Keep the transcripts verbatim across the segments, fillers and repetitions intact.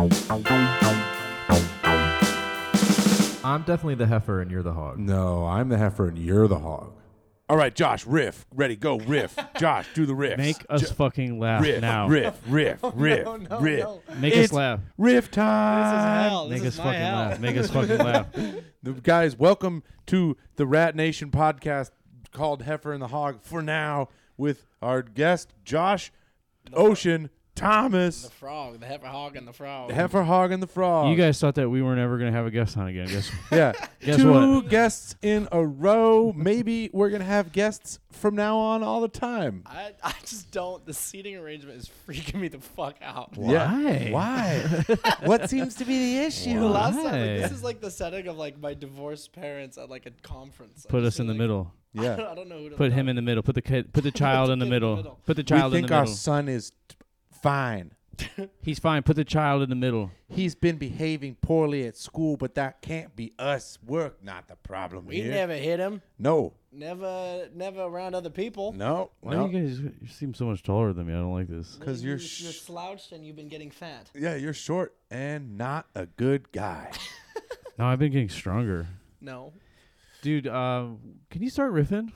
I'm definitely the heifer and you're the hog. No, I'm the heifer and you're the hog. All right, Josh, riff. Ready, go, riff. Josh, do the riff. Make us Jo- fucking laugh riff, now. riff, riff, riff, no, no, riff. no. Make It's us laugh. Riff This is time. hell. This Make is us my fucking hell. laugh. Make us fucking laugh. The guys, welcome to the Rat Nation podcast called Heifer and the Hog for now with our guest, Josh Ocean Thomas. The frog, the heifer hog and the frog. Heifer, Hog, and the Frog. You guys thought that we weren't ever going to have a guest on again. Guess Yeah. Guess Two what? guests in a row. Maybe we're going to have guests from now on all the time. I, I just don't. The seating arrangement is freaking me the fuck out. Why? Why? What seems to be the issue? The last time, like, Why? this is like the setting of like my divorced parents at like a conference. I Put just us in feel the like- middle. I Yeah. don't, I don't know who to Put him in the middle. Put the kid. Put the child in the kid in the middle. middle. Put the We child in think the our middle. son is t- fine. He's fine. Put the child in the middle. He's been behaving poorly at school, but that can't be us. We're not the problem We here. never hit him. No, Never, never around other people. no, Why no. do you guys? You seem so much taller than me. I don't like this. 'Cause You- you're you're sh- slouched and you've been getting fat. Yeah, you're short and not a good guy. No, I've been getting stronger. No. Dude, uh, can you start riffing?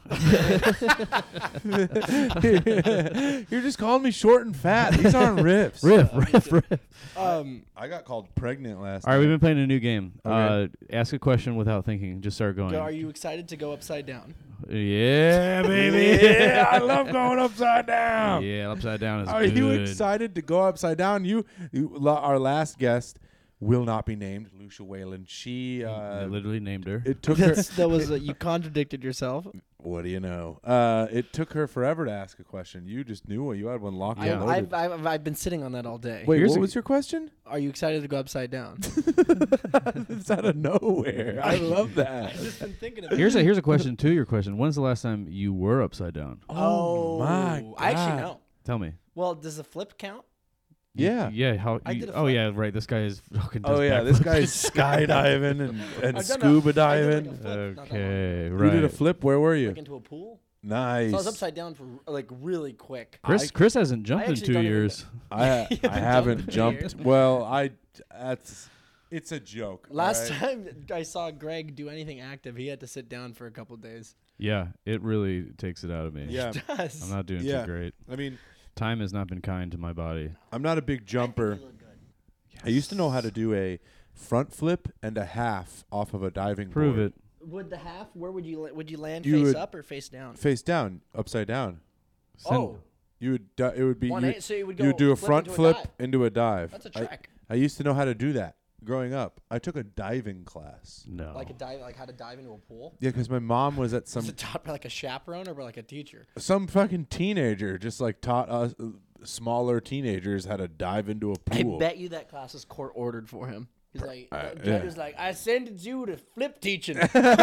You're just calling me short and fat. These aren't riffs. riff, riff, riff. Um. I got called pregnant last All right, we've night. been playing a new game. Okay. Uh, ask a question without thinking. Just start going. Go, are you excited to go upside down? Yeah, baby. Yeah, I love going upside down. Yeah, upside down is Are good. you excited to go upside down? You, you la- our last guest will not be named, Lucia Whalen. She, I uh, literally named her. it took her. That's, that was uh, you contradicted yourself. What do you know? Uh, it took her forever to ask a question. You just knew it. You had one locked Yeah. and I, loaded. I've, I've I've been sitting on that all day. Wait, Here's what a- was your question? Are you excited to go upside down? It's out of nowhere. I love that. I've just been thinking of it. Here's a here's a question to your question. When's the last time you were upside down? Oh, my I actually God. know. Tell me. Well, does the flip count? Yeah. Yeah. How? I you- did a oh flip. yeah. Right. This guy is fucking. Oh does yeah, this backflips. guy's skydiving and, and I've done scuba a- I did like diving. a flip not that long Okay. ago. Right. You did a flip. Where were you? Like into a pool. Nice. So I was upside down for like really quick. Chris I- Chris hasn't jumped in actually two don't even years. I You I haven't haven't jumped jumped. here. Well, I that's it's a joke. Last all right? time I saw Greg do anything active, he had to sit down for a couple days. Yeah. It really takes it out of me. Yeah. He does. I'm not doing Yeah. too great. I mean, Time has not been kind to my body. I'm not a big jumper. I used to know how to do a front flip and a half off of a diving Prove board. it. Would the half? Where would you la- would you land? You face would- up or face down? Face down, upside down. Send- Oh, You would di- it would be one you, eight, so you would go. you would do a flip front into flip dive. into a dive. That's a I- trick. I used to know how to do that growing up. I took a diving class. No. Like a dive, like how to dive into a pool. Yeah, because my mom was at Some some was it taught by like a chaperone or by like a teacher? some fucking teenager just like taught us uh, smaller teenagers how to dive into a pool. I bet you that class is court ordered for him. He's like, uh, the judge yeah. was like, I sent you to flip teaching.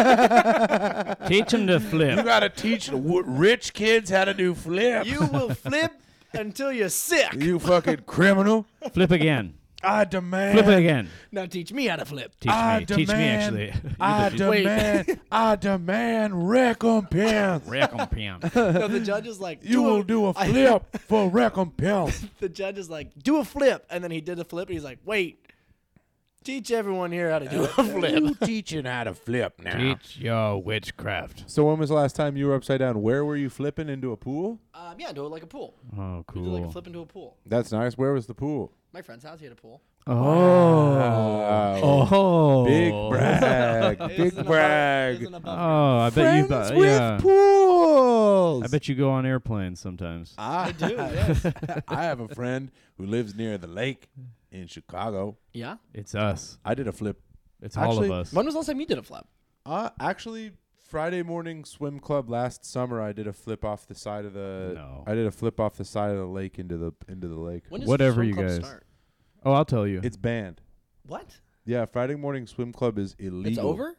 Teach him to flip. You gotta teach w- rich kids how to do flip. You will flip until you're sick. You fucking criminal! Flip again. I demand. Flip it again. Now teach me how to flip. Teach I me. Teach me demand- actually. I Wait. demand. I demand recompense. Recompense. No, the judge is like, You will do a I- flip for recompense. The judge is like, do a flip, and then he did a flip, and he's like, wait, teach everyone here how to do a flip. You teaching how to flip now. Teach your witchcraft. So when was the last time you were upside down? Where were you flipping into a pool? Um, yeah, do it like a pool. Oh, We did like a cool. flip into a pool. That's nice. Where was the pool? My friend's house, he had a pool. Oh. Wow. Oh. Big brag. It was Big in a bu- brag. it was in a buffer. Oh, I bet you. Friends bu- with yeah. pools. I bet you go on airplanes sometimes. I do, yes. I have a friend who lives near the lake in Chicago. Yeah? It's us. I did a flip. It's all Actually, of us. When was the last time you did a flip? Uh, actually, Friday morning swim club last summer, I did a flip off the side of the. No. I did a flip off the side of the lake into the into the lake. When does Whatever swim you club guys. start? Oh, I'll tell you. It's banned. What? Yeah, Friday morning swim club is illegal. It's over?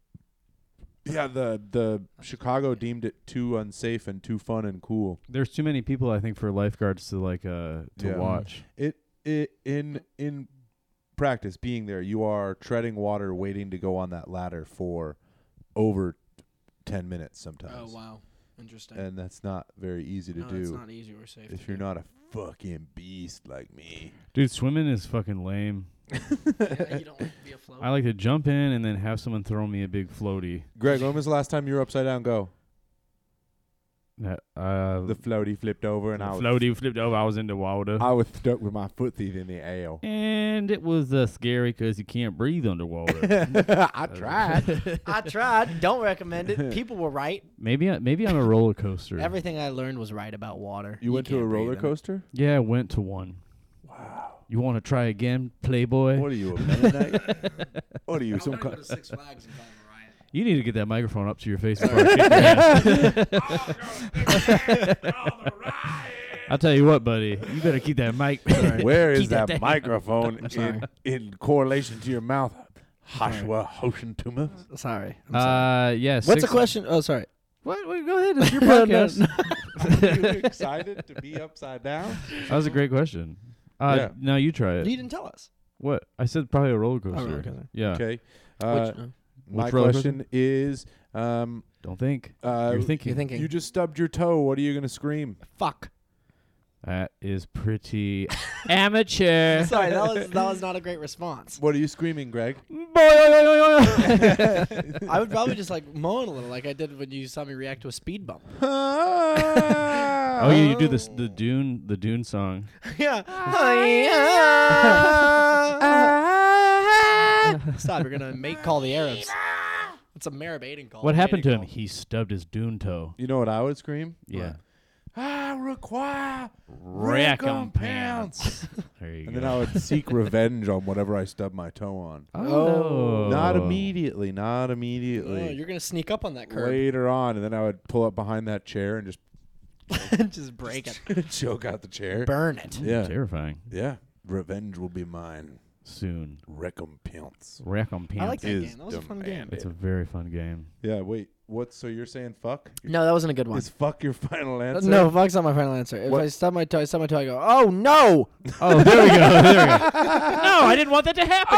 Yeah, the the Chicago deemed it too unsafe and too fun and cool. There's too many people, I think, for lifeguards to like uh to Yeah. watch. It it in in practice being there, you are treading water, waiting to go on that ladder for over ten minutes sometimes. Oh, wow. Interesting. And that's not very easy to no, do it's not easy or safe. if to you're do. not a fucking beast like me. Dude, swimming is fucking lame. Yeah, you don't like to be afloat. I like to jump in and then have someone throw me a big floaty. Greg, when was the last time you were upside down? Go. That, uh, The floaty flipped over and I was, floaty flipped over. I was in the water. I was stuck with my footsies in the ale. And it was uh, scary because you can't breathe underwater. I tried. I tried. Don't recommend it. People were right. maybe I, maybe I'm a roller coaster. Everything I learned was right about water. You went to a can't breathe roller in it. coaster? Yeah, I went to one. Wow. You want to try again, Playboy? What are you, a Mennonite? What are you, I some wanna go kind to Six Flags and call them a riot. You need to get that microphone up to your face before I kick your ass. I'll tell you what, buddy. You better keep that mic. Where is Keep that that down. microphone I'm sorry. in, in correlation to your mouth? Joshua Hoshentumas. Sorry. I'm sorry. Uh, yeah. What's six- the question? Oh, sorry. What? Wait, go ahead. It's your No, podcast. Are you excited to be upside down? That was a great question. Uh, Yeah. Now you try You it. didn't tell us. What? I said probably a roller coaster. roller coaster. Yeah. Okay. Uh, Which, uh, my Which roller question is, um, Don't think. uh, You're thinking. you're thinking. you just stubbed your toe. What are you gonna scream? Fuck. That is pretty amateur. Sorry, that was that was not a great response. What are you screaming, Greg? I would probably just like moan a little, like I did when you saw me react to a speed bump. Oh, yeah, you do this the Dune the Dune song. Yeah. Stop! You're gonna make call the Arabs. It's a Marab Aiden call. What happened to him? Mating He stubbed his Dune toe. You know what I would scream? Yeah. I require Recompense. There you And go. then I would seek revenge on whatever I stubbed my toe on. Oh, Not immediately, not call. immediately. Oh, you're gonna sneak up on that curb Later on, and then I would pull up behind that chair and just and just break it, choke out the chair. burn it. Yeah, Terrifying. yeah. Revenge will be mine. Soon. Recompense. Recompense. I like that Is game. That was a fun game. demanded. It's a very fun game. Yeah. Wait. What? So you're saying fuck? No, that wasn't a good one. Is fuck your final answer? No, fuck's not my final answer. If What? I stub my toe, I stub my toe. I go, oh no! Oh, there we go. There we go. No, I didn't want that to happen.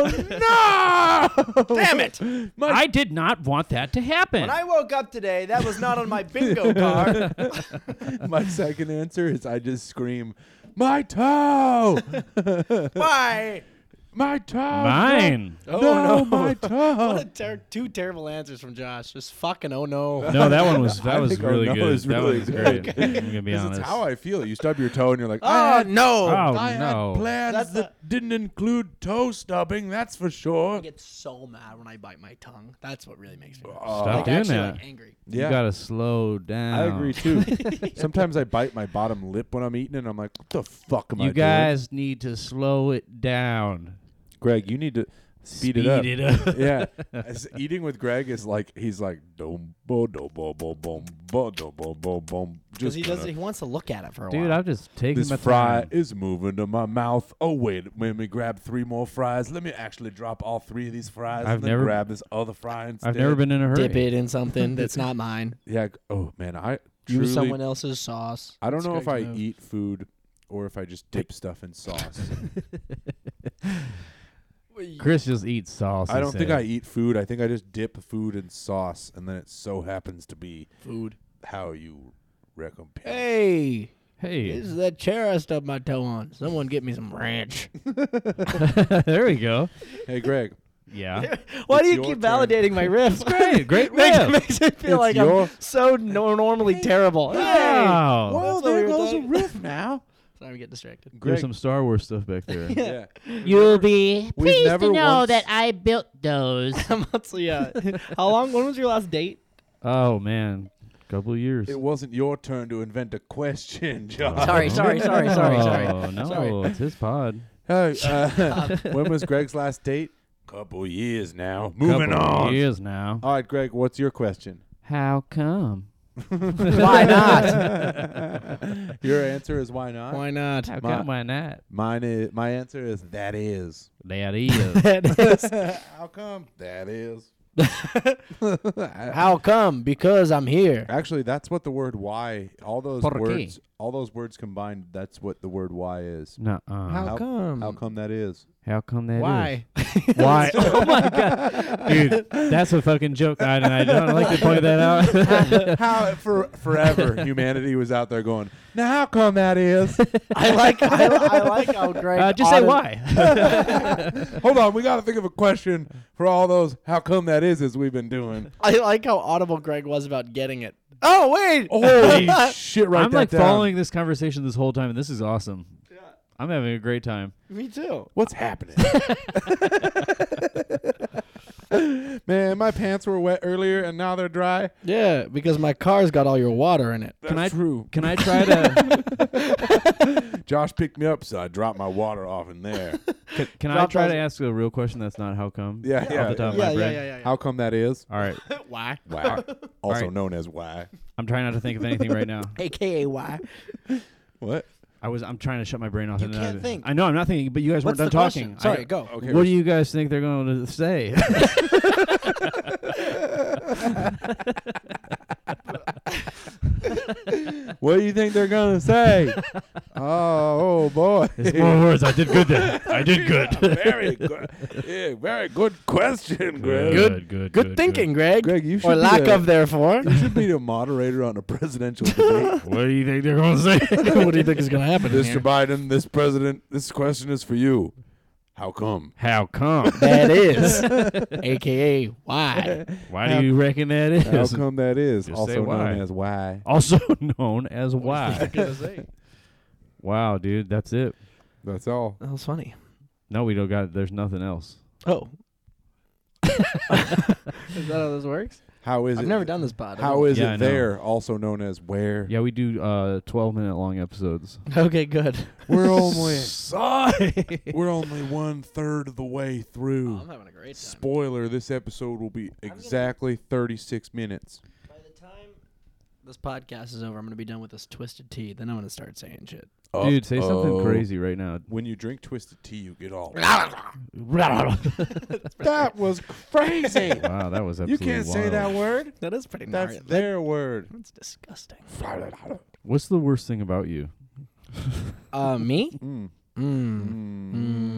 Oh no! Damn it! My I did not want that to happen. When I woke up today, that was not on my bingo card. My second answer is I just scream, my toe! Why? My toe! Mine. No, Oh, no. my toe! What a ter- two terrible answers from Josh. Just fucking oh no. No, that one was that I was think our really no good. is that really one was good. great. I'm gonna be 'Cause honest. it's how I feel. You stub your toe and you're like, I Oh had, no! Oh, I no. had plans That's that didn't include toe stubbing, that's for I sure. get so mad when I bite my tongue. That's what really makes me mad. Oh. Stop like doing actually that. like angry. You Yeah, gotta slow down. I agree too. Sometimes I bite my bottom lip when I'm eating and I'm like, what the fuck am I You doing? guys need to slow it down. Greg, you need to speed, Speed it up. it up. Yeah. As eating with Greg is like, he's like, dom, bo, do, bo, bo, bom, bo, do, bo, bo, bom. Because Just he kinda, does. He wants to look at it for a Dude, while. I'm just taking this my fry time. is moving to my mouth. Oh, wait. Let me grab three more fries. Let me actually drop all three of these fries I've and then never- grab this other fry instead. I've never been in a hurry. Dip it in something that's not mine. Yeah. g- Oh, man. I truly, Use someone else's sauce. I don't That's know if I Greg's move. eat food or if I just dip stuff in sauce. Chris just eats sauce. I don't think I instead. eat food. I think I just dip food in sauce, and then it so happens to be Food. how you recompense. Hey, Hey, this is that chair I stubbed my toe on. Someone get me some ranch. there we go. Hey, Greg. Yeah. Why It's do you your keep turn. validating my riffs? Great, great makes, riff. makes it feel It's like your- I'm so no- normally terrible. Hey, Wow. Well, That's what we there were goes a doing. riff now. sorry, we get distracted. There's Greg. some Star Wars stuff back there. Yeah. You'll be We've pleased never to know once- that I built those. so yeah, how long? When was your last date? Oh man, couple of years. It wasn't your turn to invent a question, John. Sorry, sorry, sorry, sorry, sorry. Oh no, Sorry. it's his pod. Hey, uh, when was Greg's last date? Couple years now. Moving Couple on. Years now. All right, Greg, what's your question? How come? Why not? Your answer is why not? Why not? How My- come? Why not? Mine is my answer is that is. That is. That is- How come? That is. How come? Because I'm here. Actually, that's what the word why. All those Por qué? words. All those words combined. That's what the word why is. Nuh-uh. How, How- come? How come that is? How come that is? Why? Why? Oh my god, dude, that's a fucking joke. I, I don't like to point that out. How for forever humanity was out there going, now how come that is? I like I, I like how Greg. Uh, just say auto- why. Hold on, we got to think of a question for all those how come that is as we've been doing. I like how audible Greg was about getting it. Oh wait! Holy shit! Right, I'm like following this conversation this whole time, and this is awesome. Yeah. I'm having a great time. Me too. What's happening? Man, my pants were wet earlier and now they're dry. Yeah, because my car's got all your water in it. That's Can I true. Can I try to? Josh picked me up, so I dropped my water off in there. Can, can I Drop try those- to ask a real question? That's not how come. Yeah, Off yeah. the top of Yeah, my yeah, brain. yeah, yeah, yeah. How come that is? All right. Why? Why? Also right. known as why. I'm trying not to think of anything right now. A K A why? What? I was. I'm trying to shut my brain off. You and can't I, think. I know. I'm not thinking. But you guys What's weren't the done question? talking. Sorry, I, go. Okay. What do you guys think they're going to say? What do you think they're gonna say? oh, oh boy. It's more words. I did good there. I did good. very good. Yeah, very good question, Greg. Good- good, Good thinking, Greg. Greg, you should Or be lack the- of, therefore. You should be the moderator on a presidential debate. What do you think they're going to say? What do you think is going to happen? in Mister here? Biden, this president, this question is for you. How come? How come? That is, A K A why? Why do you reckon that is? How come that is? Just also say why. known as why. Also known as What why. are you gonna say? Wow, dude, that's it. That's all. That was funny. No, we don't got. There's nothing else. Oh. Is that how this works? How is I've it? never done this pod. I How don't- is Yeah, I it know. there? Also known as where? Yeah, we do uh twelve minute long episodes. Okay, good. We're only Sorry. we're only one third of the way Oh, through. I'm having a great time. Spoiler: this episode will be gonna- exactly thirty-six minutes. By the time this podcast is over, I'm going to be done with this Twisted Tea. Then I'm going to start saying shit. Dude, say something Uh-oh. crazy right now. When you drink twisted tea, you get all. Wow, That was crazy. that was You absolutely can't say wild. that word. That is pretty That's gnarly. their word. That's disgusting. What's the worst thing about you? Uh, me? Mm. Mm.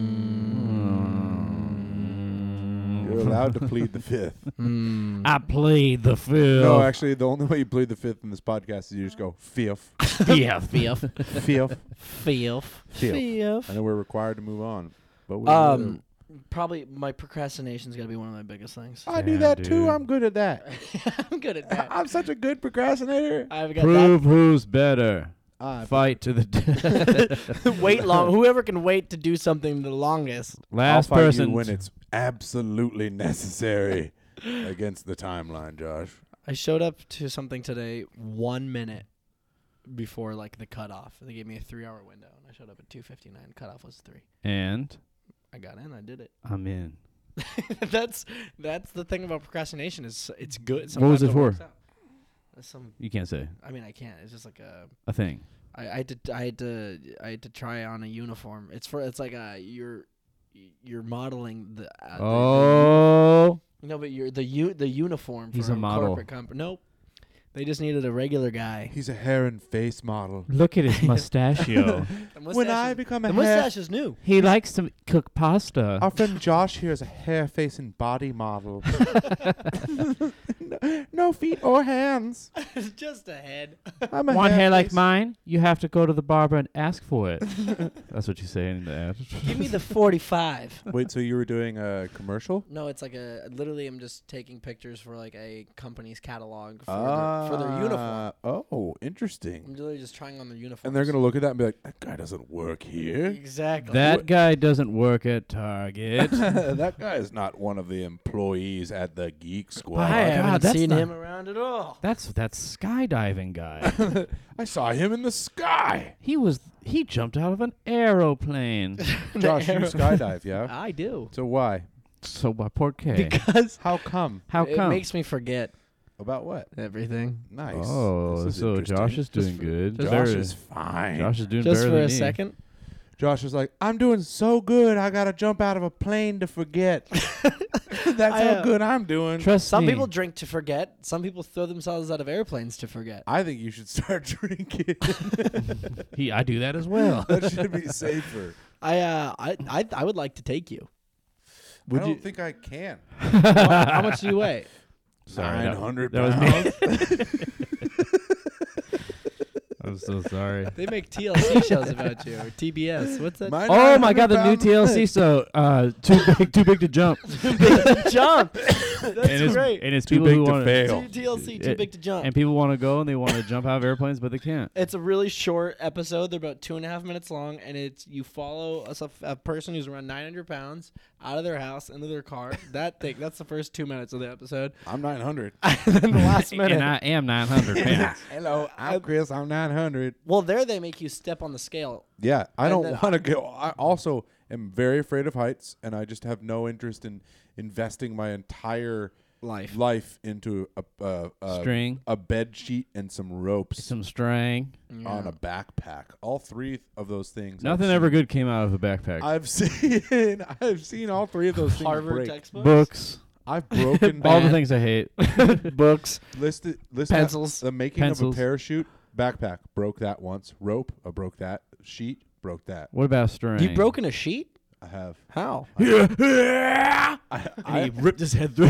Mm. You're allowed to plead the fifth. Mm. I played the field. No, actually, the only way you plead the fifth in this podcast is you just go fifth, yeah. Filth. fifth, Filth. fifth. I know we're required to move on, but we Um, probably my procrastination's got to be one of my biggest things. I do Yeah, that too. dude. I'm good at that. I'm good at that. I'm such a good procrastinator. I've got Prove who's better. Uh, Fight to the death. that. Wait long. Whoever can wait to do something the longest. Last I'll fight person. you when it's absolutely necessary against the timeline, Josh. I showed up to something today one minute before like the cutoff. They gave me a three hour window, and I showed up at two fifty nine. Cutoff was three. and I got in. I did it. I'm in. that's that's the thing about procrastination is it's good. What was Sometimes it for? works out. That's Some, You can't say I mean, I can't. It's just like a. a thing. I, I had to. I had to. I had to try on a uniform. It's for. It's like a. You're. You're modeling the. Uh, the- Oh. the, no, but you're the u the uniform. He's for a model. Corporate comp- nope. They just needed a regular guy. He's a hair and face model. Look at his mustachio. The When mustache I is- become a the hair, mustache is new. He likes to cook pasta. our friend Josh here is a hair, face, and body model. no, no feet or hands. It's just a head. I'm a Want hair like face. mine? You have to go to the barber and ask for it. That's what you say in the ad. Give me the forty-five. Wait, so you were doing a commercial? No, it's like a. Literally, I'm just taking pictures for like a company's catalog for, their, for their uniform. Ah, Oh, interesting. I'm literally just trying on their uniform. And they're gonna look at that and be like, "That guy doesn't work here. Exactly. That guy doesn't work at Target. that guy is not one of the employees at the Geek Squad." I God, haven't that's seen not- him around at all. That's that skydiving guy. I saw him in the sky. He was he jumped out of an aeroplane. Josh, you arrow- skydive, yeah? I do. So why? So by por qué? Because How come? How it come? makes me forget About what? everything. Nice. Oh, This is so interesting. Josh is Just doing for- good. Josh Very- is fine. Josh is doing Just better for than a me. second. Josh was like, "I'm doing so good. I gotta jump out of a plane to forget." That's I, how uh, good I'm doing. Trust Some me. people drink to forget. Some people throw themselves out of airplanes to forget. I think you should start drinking. he, I do that as well. That should be safer. I uh I I I would like to take you. I don't think I can. How, how much do you weigh? Sorry, that- nine hundred that was pounds. me. I'm so sorry. They make T L C shows about you, or T B S. What's that? My Oh my God, the new nine hundred T L C show, uh, too big, too big to jump. Jump. That's and it's, great. And it's Too people big who to want fail. T- TLC, too It- big to jump. and people want to go and they want to jump out of airplanes, but they can't. It's a really short episode. They're about two and a half minutes long, and it's you follow a, suff- a person who's around nine hundred pounds out of their house into their car. That thing. That's the first two minutes of the episode. I'm nine hundred. And then the last minute. And I am nine hundred pounds. Hello, I'm Chris. I'm nine hundred. Well, there they make you step on the scale. Yeah, I And don't then want to go. I also am very afraid of heights, and I just have no interest in investing my entire Life. life into a a, a, String, a bed sheet and some ropes some string. on a backpack. All three of those things. Nothing I've ever seen. good came out of a backpack. I've seen. I've seen all three of those things Harvard break. textbooks. Books, I've broken all the Bad. things I hate. Books. listed listed Pencils. the making Pencils. of a parachute backpack. Broke that once. Rope. I broke that. Sheet. Broke that. What about string? You've broken a sheet? I have. How? I, And he I, ripped his head through.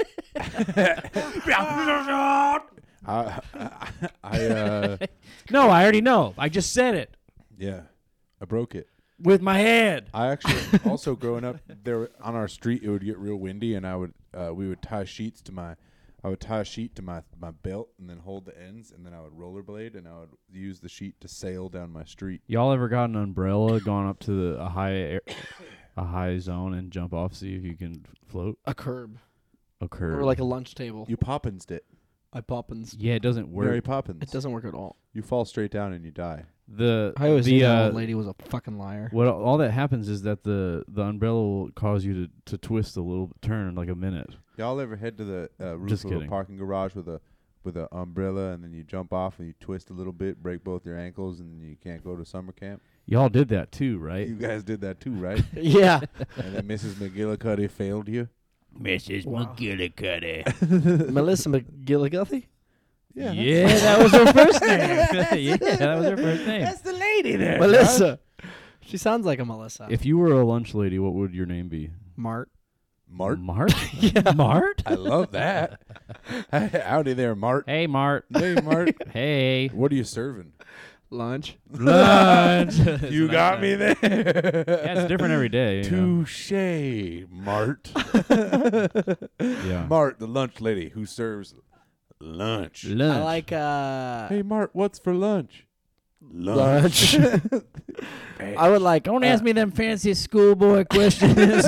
I, I, I uh, No, I already know. I just said it yeah, I broke it. with my head. I actually also growing up there on our street, it would get real windy, and I would uh, we would tie sheets to my, I would tie a sheet to my my belt, and then hold the ends, and then I would rollerblade, and I would use the sheet to sail down my street. Y'all ever got an umbrella, gone up to the a high air, a high zone, and jump off, see if you can float? A curb. A curve. Or like a lunch table. You Poppins'd it. I Poppins. yeah, it doesn't work. Mary Poppins. It doesn't work at all. You fall straight down and you die. The I always the knew that uh, old lady was a fucking liar. what all that happens is that the the umbrella will cause you to, to twist a little turn like a minute. Y'all ever head to the uh, roof Just of a kidding. parking garage with a with an umbrella, and then you jump off and you twist a little bit, break both your ankles, and you can't go to summer camp? Y'all did that too, right? You guys did that too, right? Yeah. And then Missus McGillicuddy failed you. Missus Wow. McGillicuddy. Melissa McGillicuddy? Yeah, Yeah, that was her first name. yeah, that was her first name. the lady there. Melissa. She sounds like a Melissa. If you were a lunch lady, what would your name be? Mart. Mart. Mart? yeah. Mart? I love that. Howdy there, Mart. Hey, Mart. Hey, Mart. Hey. What are you serving? Lunch. Lunch. You got me there. Yeah, it's different every day. You know? Touche, Mart. Yeah. Mart, the lunch lady who serves lunch. Lunch. I like uh Hey, Mart, what's for lunch? lunch. I would like Don't ask me them fancy schoolboy questions.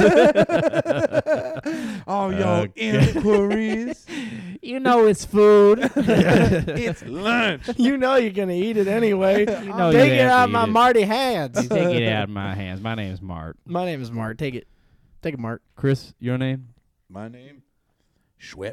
All y'all Okay. inquiries. you know it's food. It's lunch. You know you're gonna eat it anyway. You know Take you it have out to of my eat it. Marty hands. You take it out of my hands. My name's Mart. My name is Mart. Take it. Take it, Mart. Chris, your name? My name? Schwepp.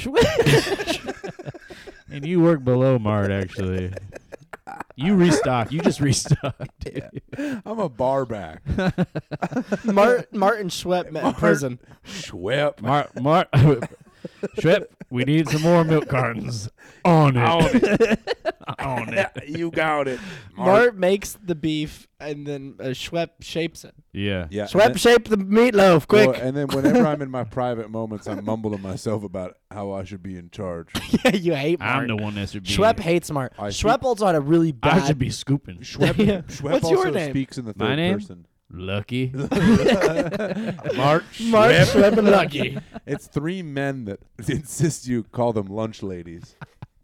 And you work below Mart, actually. You restock. You just restocked. I'm a barback. Mart Martin Schwepp met in Mart. prison. Schwepp. Mart, Mart, Schwepp, we need some more milk cartons. On it. On it. On it. You got it. Mart makes the beef and then uh, Schwepp shapes it. Yeah. Yeah. and Schwepp then- shape the meatloaf, quick. Well, and then whenever I'm in my private moments, I mumble to myself about how I should be in charge. Yeah, you hate Mart. I'm the one that should be. Schwepp hates Mart. I Schwepp also had a really bad. I should be scooping. Schwepp, Yeah. Schwepp What's also your name? speaks in the third My name? person. Lucky. Mart Mart, Schwepp. Schwepp, and Lucky. It's three men that insist you call them lunch ladies.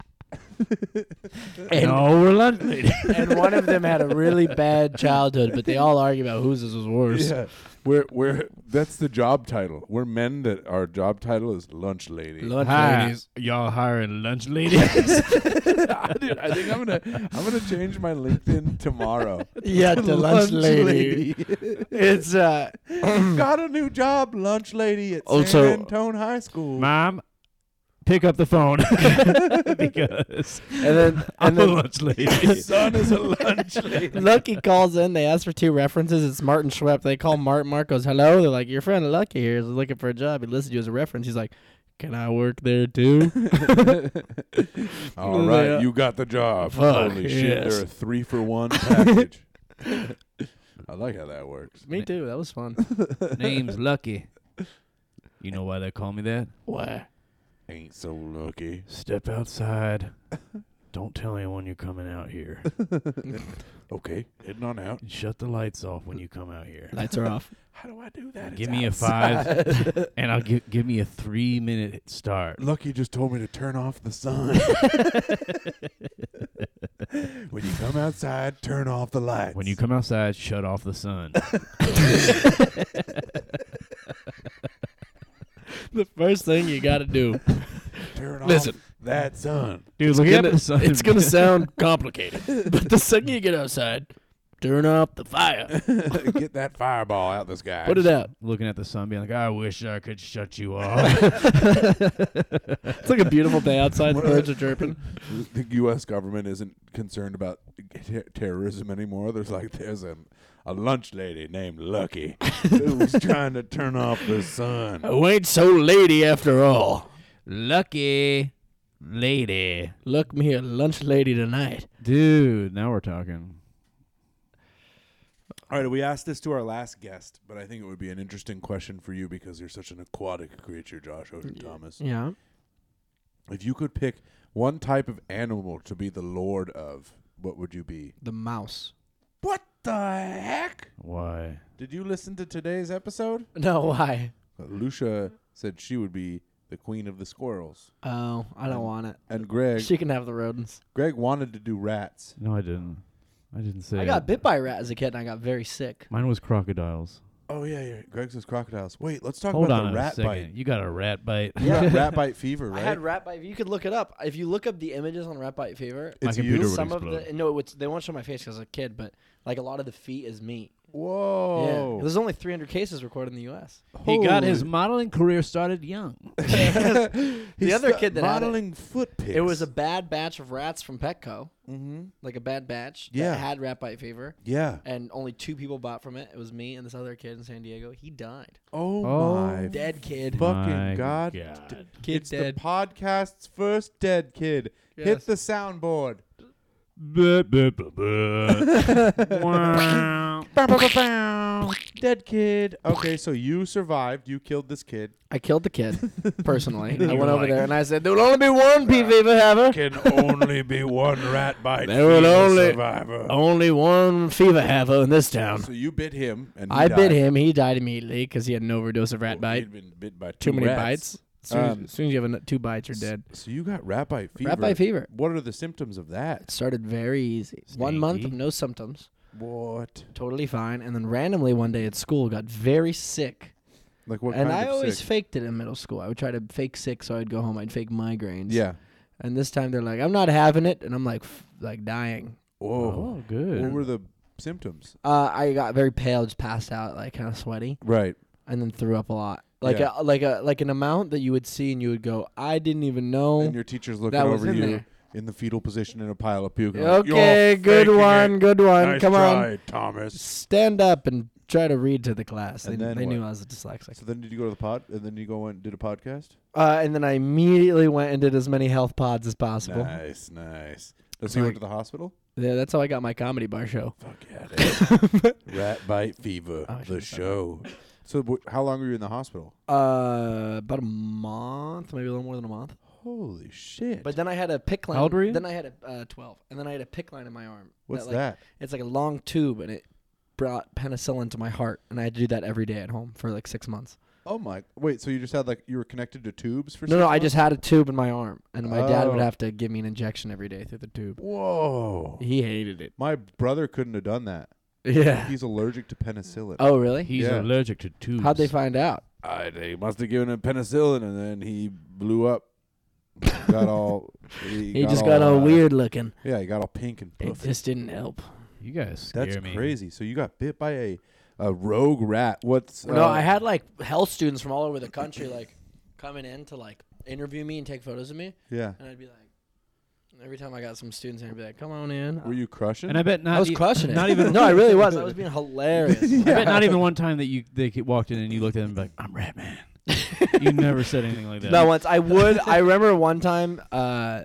And, no, we're lunch ladies. and one of them had a really bad childhood, but they all argue about whose was worse. Yeah, we're we're that's the job title. We're men that our job title is lunch lady. Lunch Hi, ladies. y'all hiring lunch ladies? Dude, I think I'm gonna I'm gonna change my LinkedIn tomorrow. Yeah, to lunch, lady. lady. It's uh Got a new job, lunch lady at Also- San Antone High School. Mom, pick up the phone because and then I'm and a then lunch lady. Son is a lunch lady. Lucky calls in. They ask for two references. It's Martin Schwepp. They call Mart. Mart goes, hello. They're like, your friend Lucky here is looking for a job. He listed you as a reference. He's like, can I work there too? All right, you got the job. Fuck, Holy shit, yes. they're a three for one package. I like how that works. Me too. That was fun. Name's Lucky. You know why they call me that? Why? Ain't so lucky. Step outside. Don't tell anyone you're coming out here. Okay, heading on out. And shut the lights off when you come out here. Lights are off. How do I do that? Give It's me outside. a five, and I'll give give me a three minute start. Lucky just told me to turn off the sun. When you come outside, turn off the lights. When you come outside, shut off the sun. The first thing you got to do. turn Listen. off that sun. Dude, It's look gonna, at the sun. it's gonna sound complicated, but the second you get outside, turn off the fire. Get that fireball out the sky. Put it out. Looking at the sun, being like, I wish I could shut you off. It's like a beautiful day outside. The birds are chirping. The U S government isn't concerned about ter- terrorism anymore. There's like there's a a lunch lady named Lucky who's trying to turn off the sun. I ain't so lady after all. Lucky lady. Look me a lunch lady tonight. Dude, now we're talking. All right, we asked this to our last guest, but I think it would be an interesting question for you because you're such an aquatic creature, Josh Ocean Thomas. Yeah. If you could pick one type of animal to be the lord of, what would you be? The mouse. What the heck? Why? Did you listen to today's episode? No, why? Uh, Lucia said she would be the queen of the squirrels. Oh, I don't want it. And Greg She can have the rodents. Greg wanted to do rats. No, I didn't. I didn't say I got it. bit by a rat as a kid and I got very sick. Mine was crocodiles. Oh, yeah, yeah. Greg says crocodiles. Wait, let's talk Hold about on the a rat second. bite. You got a rat bite. You got rat bite fever, right? I had rat bite. You could look it up. If you look up the images on rat bite fever, My It's computer you? would some explode. of the no, it's, they won't show my face because I was a kid, but like a lot of the feet is me. Whoa. Yeah, there's only three hundred cases recorded in the U S He got his Holy- modeling career started young. The He's other sta- kid that had it, modeling foot pics. it was a bad batch of rats from Petco, Mm-hmm. like a bad batch Yeah. that had rat bite fever, Yeah. and only two people bought from it. It was me and this other kid in San Diego. He died. Oh, Oh. my Dead kid. fucking My God. God. Kid It's dead. the podcast's first dead kid. Hit Yes. the soundboard. Buh, buh, buh, buh. Wow. Dead kid. Okay, so you survived. You killed this kid. I killed the kid personally. I You went were over like- there and I said, "There will only be one P fever haver. Can only be one rat bite. There will only- survivor. Only one fever haver in this town." So you bit him, and he I died. bit him. He died immediately because he had an overdose of rat Oh, bite. He'd been bit by Too two many rats. bites. As soon, Um, as, as soon as you have an, two bites, you're dead. So you got rat bite fever. Rat bite fever. What are the symptoms of that? It started very easy. One month of Sneaky. no symptoms, What? totally fine, and then randomly one day at school got very sick. Like what and kind I of always sick? faked it in middle school. I would try to fake sick, so I'd go home. I'd fake migraines. Yeah. And this time they're like, "I'm not having it," and I'm like, f- like dying. Whoa. Oh, good. What were the symptoms? Uh, I got very pale, just passed out, like kind of sweaty, Right. and then threw up a lot, like Yeah. a like a like an amount that you would see and you would go, "I didn't even know." And your teacher's looking that was over in you there. in the fetal position in a pile of puke. and like, Okay, "You're good faking one, it. good one. Nice Come on, try, Thomas. stand up and try to read to the class. They, And then they knew what? I was a dyslexic. So then did you go to the pod? And then you go and did a podcast? Uh, and then I immediately went and did as many health pods as possible. Nice, nice. So you went to the hospital? Yeah, that's how I got my comedy bar show. Fuck yeah, dude. Rat bite fever, Oh, I the should've said show. So wh- how long were you in the hospital? Uh, about a month, maybe a little more than a month. Holy shit. But then I had a pick line. How old were you? Then I had a uh, twelve, and then I had a pick line in my arm. What's like, that? It's like a long tube, and it brought penicillin to my heart, and I had to do that every day at home for like six months. Oh my! Wait, so you just had like you were connected to tubes for? No, six no, I months? just had a tube in my arm, and my dad would Oh. have to give me an injection every day through the tube. Whoa! He hated it. My brother couldn't have done that. Yeah. He's allergic to penicillin. Oh, really? He's Yeah. allergic to tubes. How'd they find out? I, they must have given him penicillin, and then he blew up. got all. He, He just got all uh, weird looking. Yeah, he got all pink and It puffy. just didn't help. You guys scare That's me. crazy. So you got bit by a a rogue rat. What's no, uh, I had like health students from all over the country like coming in to like interview me and take photos of me, Yeah. and I'd be like, every time I got some students, I'd be like, "Come on in." Were you crushing? And I bet not. I was e- crushing it. Not even. no, I really was. I was being hilarious. I bet not even one time that you they ke- walked in and you looked at them and be like, "I'm Rat Man." You never said anything like that. Not once. I would. I remember one time, uh,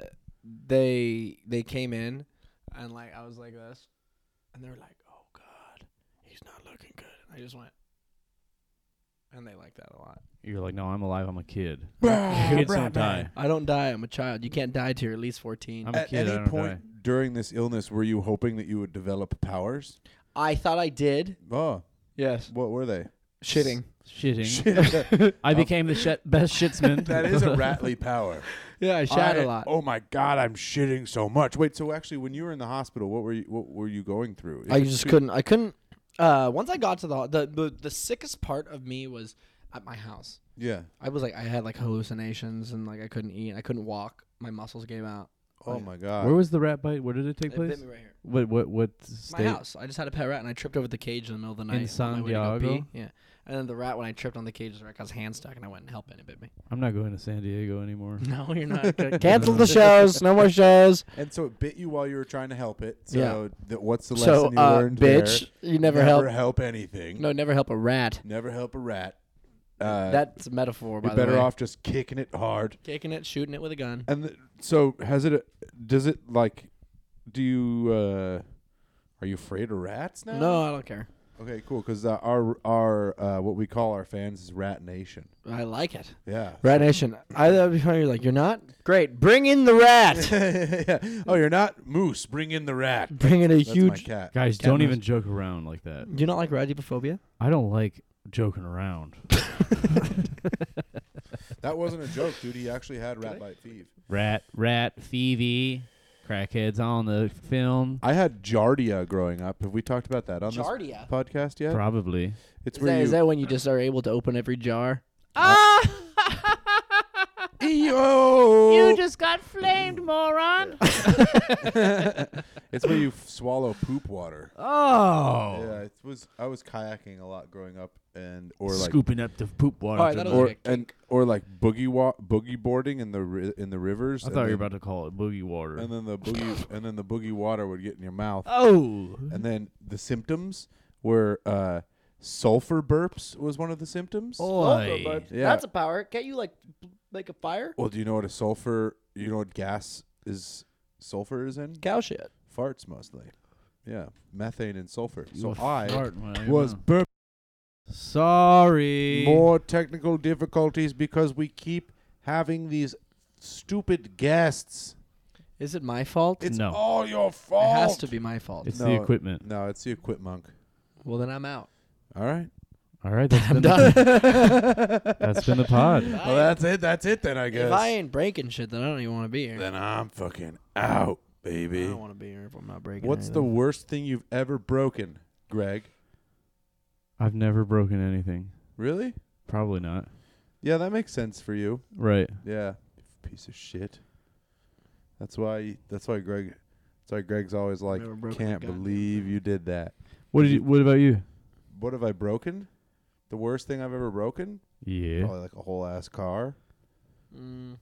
they they came in, and like I was like this, and they were like, "Oh God, he's not looking good." And I just went, And they like that a lot. You're like, no, I'm alive. I'm a kid. Bah, Kids brah, don't die. I don't die. I'm a child. You can't die till you're at least fourteen. I'm a At kid. I any don't point die. during this illness, were you hoping that you would develop powers? I thought I did. Oh, Yes. what were they? Shitting. Shitting. Shit. I became the shit, best shitsman. That is a Ratley power. Yeah, I shat I- a lot. Oh my God, I'm shitting so much. Wait, so actually, when you were in the hospital, what were you what were you going through? I Is it just too- couldn't. I couldn't. Uh, once I got to the, the the the sickest part of me was at my house. Yeah. I was like, I had like hallucinations and like I couldn't eat. I couldn't walk. My muscles gave out. Oh Like, my God. Where was the rat bite? Where did it take It place? bit me right here. What what what My state? house. I just had a pet rat and I tripped over the cage in the middle of the night. In on my way to go San pee. Diego? Yeah. And then the rat, when I tripped on the cage, the rat got his hand stuck and I went and helped it and it bit me. I'm not going to San Diego anymore. No, you're not. Cancel the shows. No more shows. And so it bit you while you were trying to help it. So Yeah. th- what's the lesson So, you uh, learned bitch, there? you never, Never help. help anything. No, never help a rat. Never help a rat. Uh, That's a metaphor, by you're the better way. off just kicking it hard. Kicking it, shooting it with a gun. And th- so has it? Does it like? Do you? Uh, are you afraid of rats now? No, I don't care. Okay, cool. Because uh, our our uh, what we call our fans is Rat Nation. I like it. Yeah. Rat Nation. I that'd be funny. You're like, you're not? Great. Bring in the rat. Yeah. Oh, you're not Moose. Bring in the rat. Bring in a That's my huge. cat. Guys, Cat don't mouse. even joke around like that. Do you not like radiophobia? I don't like joking around. That wasn't a joke, dude. He actually had rat bite fever. Rat, rat, Phoebe, crackheads on the film. I had Giardia growing up. Have we talked about that on Giardia. this podcast yet? Probably. It's Is where that, you. is that when you just are able to open every jar? Yo! You just got flamed, moron. It's where you f- swallow poop water. Oh. Yeah, it was. I was kayaking a lot growing up, and or like Scooping up the poop water. Oh, I to thought it the- was or like a and or like boogie wa- boogie boarding in the ri- in the rivers. I and thought you were then- about to call it boogie water. And then the boogie and then the boogie water would get in your mouth. oh. And then the symptoms were uh, sulfur burps was one of the symptoms. Oi. Yeah. That's a power. Can't you like b- make a fire? Well, do you know what a sulfur? You know what gas is? Sulfur is in Cow shit. farts mostly. Yeah, methane and sulfur. You So a I fart when I was know. burp. Sorry. More technical difficulties because we keep having these stupid guests. Is it my fault? It's No. all your fault. It has to be my fault. It's No. the equipment. No, it's the equip monk. Well, then I'm out. All right. All right, that's I'm been done. The, that's been the pod. Well, that's it. That's it then, I guess. If I ain't breaking shit, then I don't even want to be here. Then I'm fucking out, I baby. don't want to be here if I'm not breaking. What's the anything. worst thing you've ever broken, Greg? I've never broken anything. Really? Probably not. Yeah, that makes sense for you. Right. Yeah, piece of shit. That's why. That's why Greg. That's why Greg's always like, Never broken a can't goddamn believe you did that. What did you? What about you? What have I broken? The worst thing I've ever broken? Yeah. Probably like a whole ass car. Mm,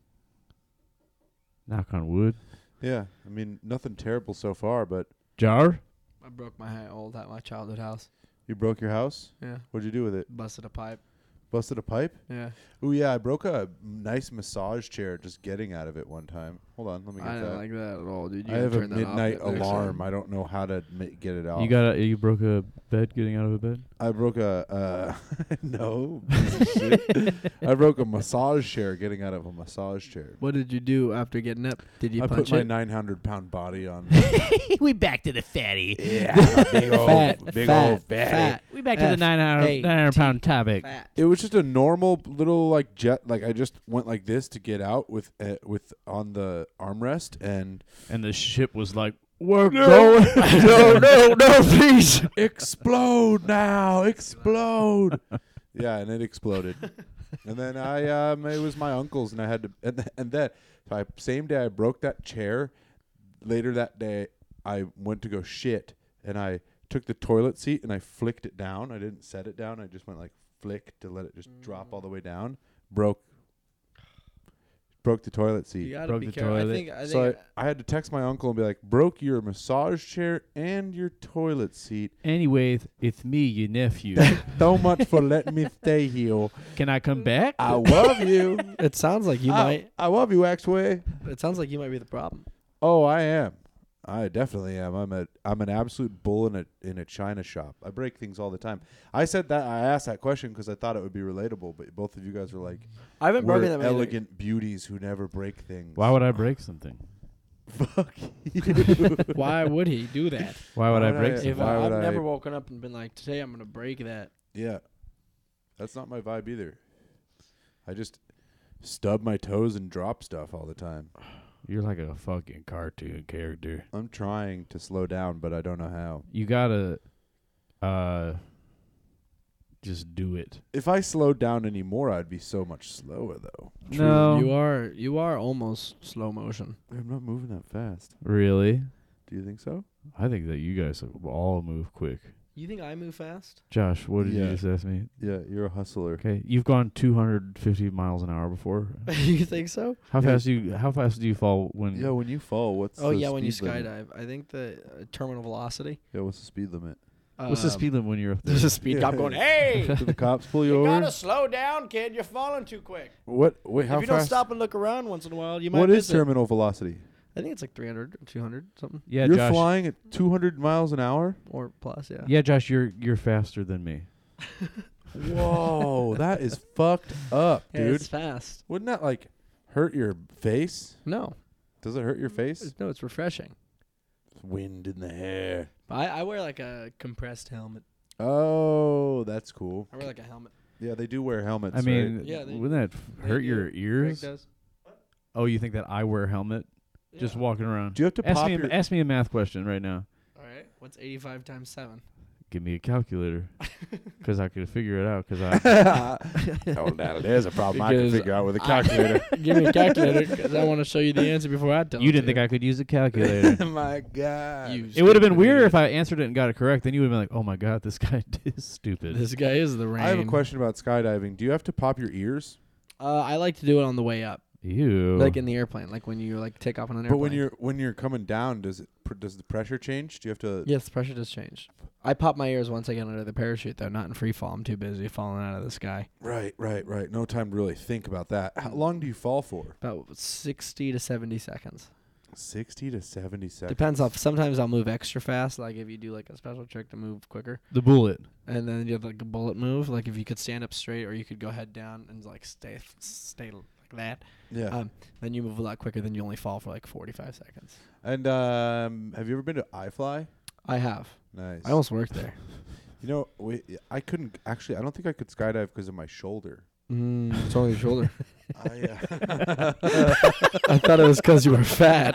Knock on wood. Yeah, I mean nothing terrible so far, but Jar. I broke my hi- old at my childhood house. you broke your house. Yeah. What'd you do with it? Busted a pipe. Busted a pipe? Yeah. Oh yeah, I broke a nice massage chair just getting out of it one time. Hold on, let me get I that. didn't like that at all, dude. You I gotta have a turn that off midnight next time. alarm. I don't know how to ma- get it off. You got a, you broke a bed getting out of a bed. I broke a uh, no. piece of shit. I broke a massage chair getting out of a massage chair. What did you do after getting up? Did you I punch put my it? nine hundred pound body on. we back to the fatty. Yeah, big old, Fat, big fat, old fatty. fat. We back To the to the nine hundred A nine hundred pound T. topic. Fat. It was just a normal little like jet. Like I just went like this to get out with uh, with on the armrest and And the ship was like, we're No. going. No, no, no, please. explode now, explode. Yeah, and it exploded. And then I um it was my uncle's and I had to and th- and then so I same day I broke that chair. Later that day I went to go shit and I took the toilet seat and I flicked it down. I didn't set it down. I just went like flick to let it just drop all the way down. Broke broke the toilet seat. You gotta Broke be the careful. I toilet. think. I think. So I, I had to text my uncle and be like, broke your massage chair and your toilet seat. Anyway, it's me, your nephew. So much for letting me stay here. Can I come back? I love you. it sounds like you I, might. I love you, actually. It sounds like you might be the problem. Oh, I am. I definitely am. I'm a I'm an absolute bull in a in a china shop. I break things all the time. I said that I asked that question because I thought it would be relatable, but both of you guys were like, I haven't we're broken that many. elegant beauties who never break things. Why would I break something? Fuck you. Why would he do that? Why would Why I would break I- something? If Why I, would I've I- never woken up and been like, today I'm gonna break that. Yeah, that's not my vibe either. I just stub my toes and drop stuff all the time. You're like a fucking cartoon character. I'm trying to slow down, but I don't know how. You gotta, uh, just do it. If I slowed down anymore, I'd be so much slower, though. No, You are you are almost slow motion. I'm not moving that fast. really. Do you think so? I think that you guys all move quick. You think I move fast? Josh, what did Yeah. you just ask me? Yeah, you're a hustler. Okay, you've gone two hundred fifty miles an hour before. You think so? How Yeah. fast do you? How fast do you fall when? Yeah, when you fall, what's Oh the yeah, when you speed limit? skydive. I think the uh, terminal velocity. Yeah, what's the speed limit? What's the Um, speed limit when you're up there? There's a speed cop going, "Hey, Do the cops pull you, you over? gotta slow down, kid. You're falling too quick. What? Wait, how if you don't fast? stop and look around once in a while, you might What miss is it." terminal velocity? I think it's like three hundred or two hundred something Yeah, you're Josh. flying at two hundred miles an hour. or plus. Yeah. Yeah, Josh, you're you're faster than me. Whoa, that is fucked up, Yeah, dude. it's fast. Wouldn't that like hurt your face? No, Does it hurt your face? it's, no, it's refreshing. Wind in the hair. I, I wear like a compressed helmet. Oh, that's cool. I wear like a helmet. Yeah, they do wear helmets. I mean, right? Yeah, they- wouldn't that f- they hurt do. your Greg ears? does. Oh, you think that I wear a helmet just Yeah. walking around? do you have to Ask pop me, your? a, ask me a math question right now. All right. What's eighty-five times seven? Give me a calculator, because I could figure it out. Because I oh, now there's a problem I can Because figure out with a I- calculator. Give me a calculator because I want to show you the answer before I tell you it didn't to think I could use a calculator. My God. You It would have been stupid weird idiot. if I answered it and got it correct. Then you would have been like, "Oh my god, this guy is stupid." This guy is the rain. I have a question about skydiving. Do you have to pop your ears? Uh, I like to do it on the way up, Ew. like in the airplane, like when you like take off on an airplane. But when you're when you're coming down, does it pr- does the pressure change? Do you have to? yes, the pressure does change. I pop my ears once I get under the parachute, though, not in free fall. I'm too busy falling out of the sky. Right, right, right. No time to really think about that. How long do you fall for? About sixty to seventy seconds. Sixty to seventy seconds. Depends on. Sometimes I'll move extra fast, like if you do like a special trick to move quicker, the bullet. and then you have like a bullet move, like if you could stand up straight or you could go head down and like stay stay like that. Yeah. Um, then you move a lot quicker. Then you only fall for like forty-five seconds. and um, have you ever been to iFly? I have. Nice. I almost worked there. You know, we, I couldn't actually. I don't think I could skydive because of my shoulder. Mm, it's only your shoulder. I, uh, I thought it was because you were fat.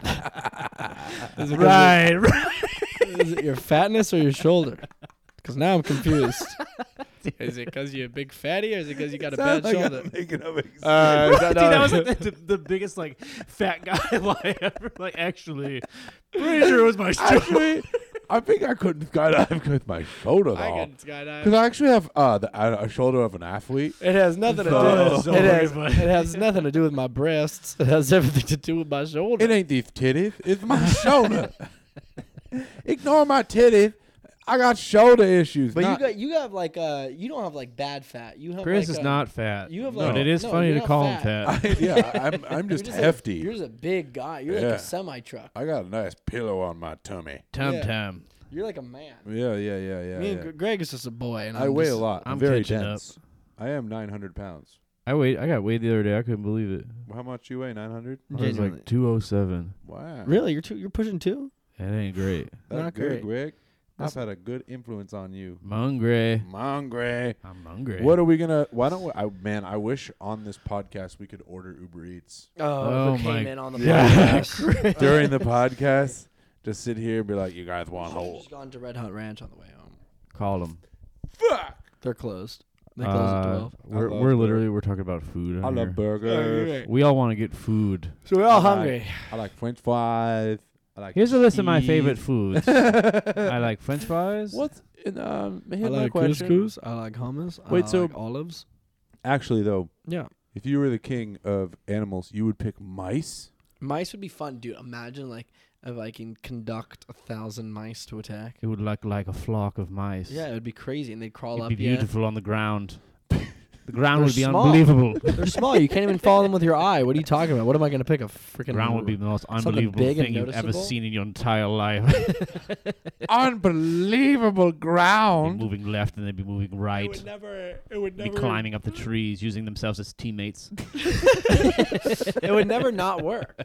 Is it 'cause Right. of- Is it your fatness or your shoulder? Because now I'm confused. Is it because you're a big fatty or is it because you got a bad Sounds like shoulder? I'm making up excuses. Uh, is that- Dude, that no. was like the, the biggest like fat guy lie ever. Like actually, pretty sure it was my shoulder. Actually, I think I couldn't skydive because my shoulder. I though. can skydive. Because I actually have uh, the, uh, a shoulder of an athlete. It has nothing to do. Oh, With, sorry, it, has, but- it has nothing to do with my breasts. It has everything to do with my shoulder. It ain't these titties. It's my shoulder. Ignore my titties. I got shoulder issues. but not- you got you have like uh you don't have like bad fat. You have Chris like is a- not fat. you have but like- it is no, funny you're to not call fat. him fat. I, yeah, I'm, I'm just you're hefty. A, you're just a big guy. You're like Yeah. a semi truck. I got a nice pillow on my tummy. Tum Yeah. tum. You're like a man. Yeah, yeah, yeah, yeah. Me yeah. and Gr- Greg is just a boy, and I I'm weigh just, a lot. I'm, I'm very catching up. dense. I am nine hundred pounds. I weighed. I got weighed the other day. I couldn't believe it. How much you weigh? nine hundred? I was Genuinely. like two oh seven. Wow. Really, you're two, you're pushing two. That ain't great. That's Not good, great. Greg. I've That's- had a good influence on you. I'm hungry. I'm hungry. I'm hungry. What are we gonna? Why don't we? I, man, I wish on this podcast we could order Uber Eats Oh who my came in on the God. podcast. during the podcast. Just sit here and be like, "You guys want Should've whole?" just gone to Red Hot Ranch on the way home. Call them? Fuck. They're closed. They close at twelve. We're I love we're bur- literally we're talking about food. I on love here. burgers. We all want to get food. So we're all I like- hungry. I like French fries. I like. Here's a list of my cheese. favorite foods. I like French fries. What's in um? I Here's my like question. couscous. I like hummus. Wait, I so- like olives. Actually, though, Yeah. if you were the king of animals, you would pick mice. Mice would be fun, dude. Imagine like if I can conduct a thousand mice to attack. It would look like a flock of mice. Yeah, it would be crazy, and they'd crawl It'd up. be Yeah. beautiful on the ground. The ground They're would be small. unbelievable. They're small. You can't even follow them with your eye. What are you talking about? What am I going to pick? A freaking The ground would be the most something unbelievable big and thing you've ever noticeable? seen in your entire life. Unbelievable They'd be ground. moving left and they'd be moving right. never. It would They'd be climbing up the trees, using themselves as teammates. It would never not work.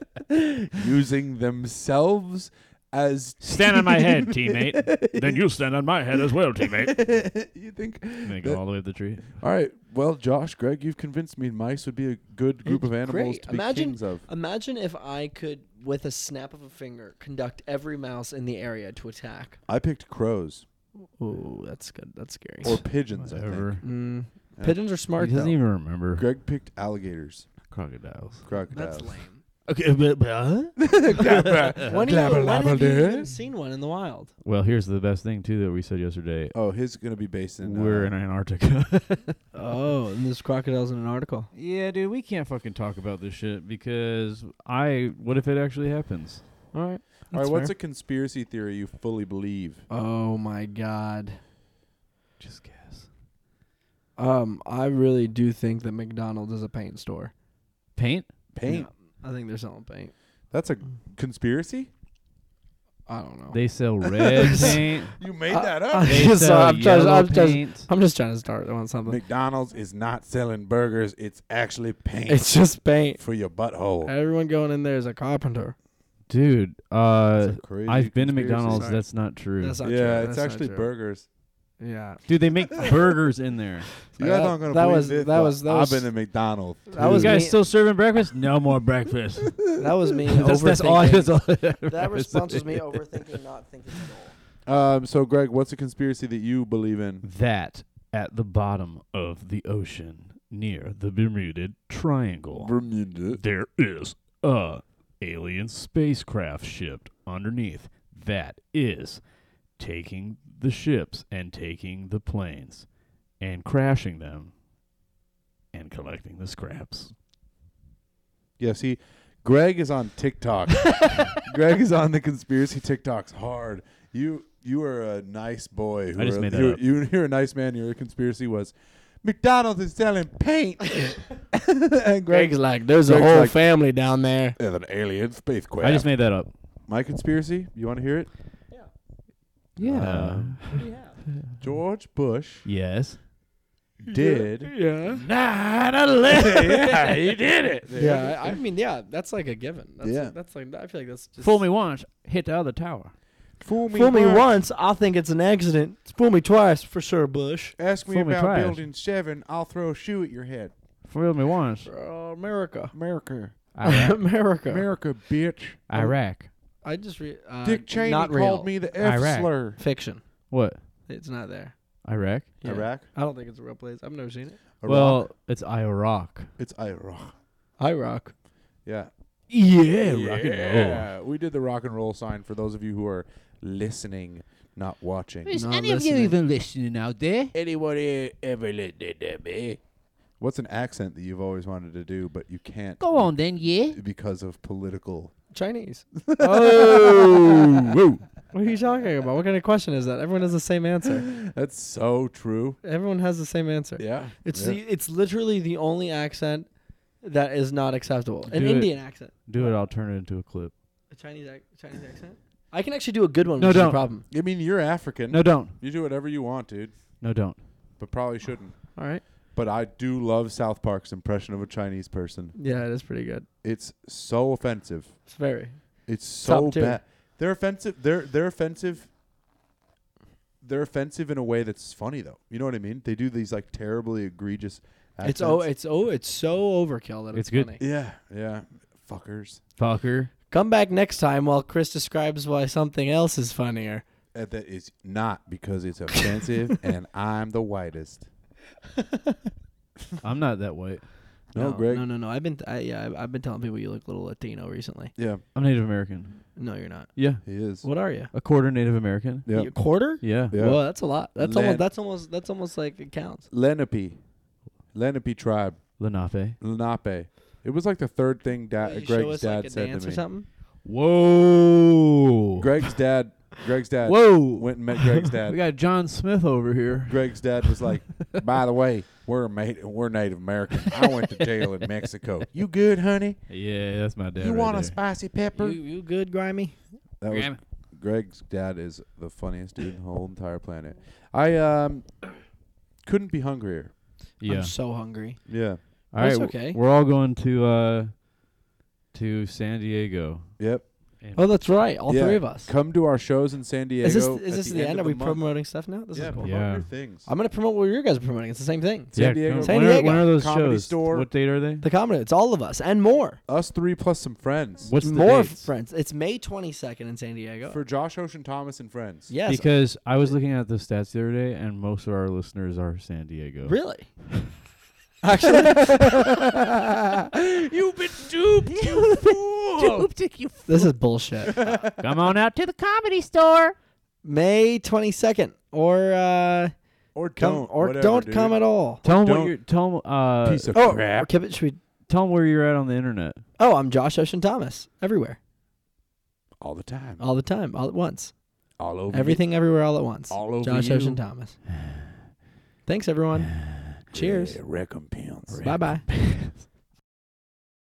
Using themselves as Stand on my head, teammate. Then you stand on my head as well, teammate. you think? And they go that- all the way up the tree. All right. Well, Josh, Greg, you've convinced me mice would be a good group It's of animals great. to be Imagine- kings of. Imagine if I could, with a snap of a finger, conduct every mouse in the area to attack. I picked crows Ooh, that's good. That's scary. or pigeons. I Whatever. think. Mm, Yeah. pigeons are He smart doesn't though. even remember. Greg picked alligators, Crocodiles. crocodiles. That's lame. Okay, but, but When, do you, Glabber, when have you labber, even seen one in the wild? well, here's the best thing too that we said yesterday. Oh, his is gonna be based in. We're uh, in Antarctica. Oh, and there's crocodiles in an article. Yeah, dude, we can't fucking talk about this shit because I. What if it actually happens? All right. All right. What's a conspiracy theory you fully believe? Oh my god. Just guess. Um, I really do think that McDonald's is a paint store. Paint? Paint. Yeah, I think they're selling paint. That's a conspiracy. I don't know. They sell red paint. You made Uh, that uh, up. They Sorry, sell I'm trying to- yellow I'm just- paint. I'm just trying to start on something. McDonald's is not selling burgers. It's actually paint It's just paint. for your butthole. Everyone going in there is a carpenter. Dude, uh, That's a crazy I've been to conspiracy. McDonald's. Sorry. That's not true. That's not true. Yeah, That's it's not actually true. burgers. Yeah. Dude, they make burgers in there. You guys That- aren't gonna that believe was- this, that but was- that I've was- been to McDonald's. That You was guys me- still serving breakfast? No more breakfast. That was me that's, that's all. overthinking. That's all That response was me overthinking, not thinking at all. Um. So, Greg, what's a conspiracy that you believe in? That at the bottom of the ocean, near the Bermuda Triangle, Bermuda. there is a alien spacecraft ship underneath that is taking the ships and taking the planes and crashing them and collecting the scraps. Yeah. See, Greg is on TikTok. Greg is on the conspiracy TikToks hard. You you are a nice boy. Who I just are, made that you, up. You, you're a nice man. Your conspiracy was McDonald's is selling paint. and Greg's like, there's a Greg's whole like- family down there. Yeah, an alien spacecraft. I just made that up. My conspiracy. You want to hear it? Yeah. Um, George Bush yes. did. Yeah. nine eleven. Yeah, he did it. Yeah, I, I mean, yeah, that's like a given. That's Yeah. that's like I feel like that's just Fool me once, hit the other tower. Fool me, Fool me once. once, I think it's an accident. Fool me twice, for sure, Bush. Ask me Fool me about twice. building seven. I'll throw a shoe at your head. Fool me once. Uh, America, America, Iraq. America. America, bitch. Iraq. I just read. Uh, Dick Cheney not called real. me the F Iraq. slur. Fiction. What? It's not there. Iraq? Yeah. Iraq. I don't think it's a real place. I've never seen it. Iraq. Well, it's Iraq. it's Iraq. Iraq. Yeah. Yeah, rock and roll. Yeah, we did the rock and roll sign for those of you who are listening, not watching. Is Not any of you listening. even listening out there? Anybody ever listened to me? What's an accent that you've always wanted to do, but you can't? Go on then, yeah. Because of political. Chinese. Oh, What are you talking about? What kind of question is that? Everyone has the same answer. That's so true. Everyone has the same answer. Yeah. It's yeah. the it's literally the only accent that is not acceptable. An Do it. Indian accent. do it. I'll turn it into a clip. A Chinese ac- Chinese accent. I can actually do a good one. No, which is don't. the problem. I mean, you're African. No, don't. You do whatever you want, dude, No, don't. but probably shouldn't. All right. But I do love South Park's impression of a Chinese person. Yeah, it is pretty good. It's so offensive. It's very. It's so Top tier. bad. They're offensive. They're they're offensive. They're offensive in a way that's funny though. You know what I mean? They do these like terribly egregious accents. It's oh, it's oh, it's so overkill that It's it's, good. funny. yeah, yeah. Fuckers. Fucker. Come back next time while Chris describes why something else is funnier. Uh, that is not because it's offensive and I'm the whitest. I'm not that white. No, Greg. No, no, no. I've been th- I, yeah, I've, I've been telling people you look a little Latino recently. Yeah, I'm Native American. No, you're not. Yeah. he is. What are you? A quarter Native American. Yeah. A quarter? Yeah. Yeah. Well, that's a lot. That's Len- almost. That's almost. That's almost like it counts. Lenape. Lenape tribe. Lenape. Lenape. It was like the third thing da- Will you Greg's show us dad like a said dance to or me. something? Whoa. Greg's dad Greg's dad Whoa. went and met Greg's We dad. got John Smith over here. Greg's dad was like, "By the way, we're ma- we're Native American. I went to jail in Mexico. You good, honey? Yeah, that's my dad. you right want a there. spicy pepper?" You, you good, Grimy? That was Graham. Greg's dad is the funniest dude in the whole entire planet. I um couldn't be hungrier. Yeah. I'm so hungry. Yeah. All right. That's w- okay. We're all going to uh to San Diego. Yep. And Oh, that's right. All Yeah. three of us. Come to our shows in San Diego. Is this at is this the, end? of Are we the month. promoting stuff now? This Yeah, is cool. promote Yeah. your things. I'm gonna promote what you guys are promoting. It's the same thing. San yeah, Diego. come- San when, are, Diego. when are those Comedy shows? Store. What date are they? The comedy. It's all of us and more. Us three plus some friends. What's the more dates? friends. It's May twenty-second in San Diego. For Josh Ocean Thomas and friends. yes. Because I was looking at the stats the other day, and most of our listeners are San Diego. Really? Actually, You've been duped, you fool! this is bullshit. Come on out to the comedy store. May twenty-second, or uh, Or come, don't. or whatever, don't dude. come at all. Tell them what Don't- you're. Tell 'em, uh. Piece of Oh, crap. Keep it- should we? Tell them where you're at on the internet. Oh, I'm Josh Ocean Thomas. Everywhere, All the time. all the time, all at once. All over. Everything, everywhere, all at once. All over Josh you. Ocean Thomas. Thanks, everyone. Cheers. Yeah, recompense. Bye bye.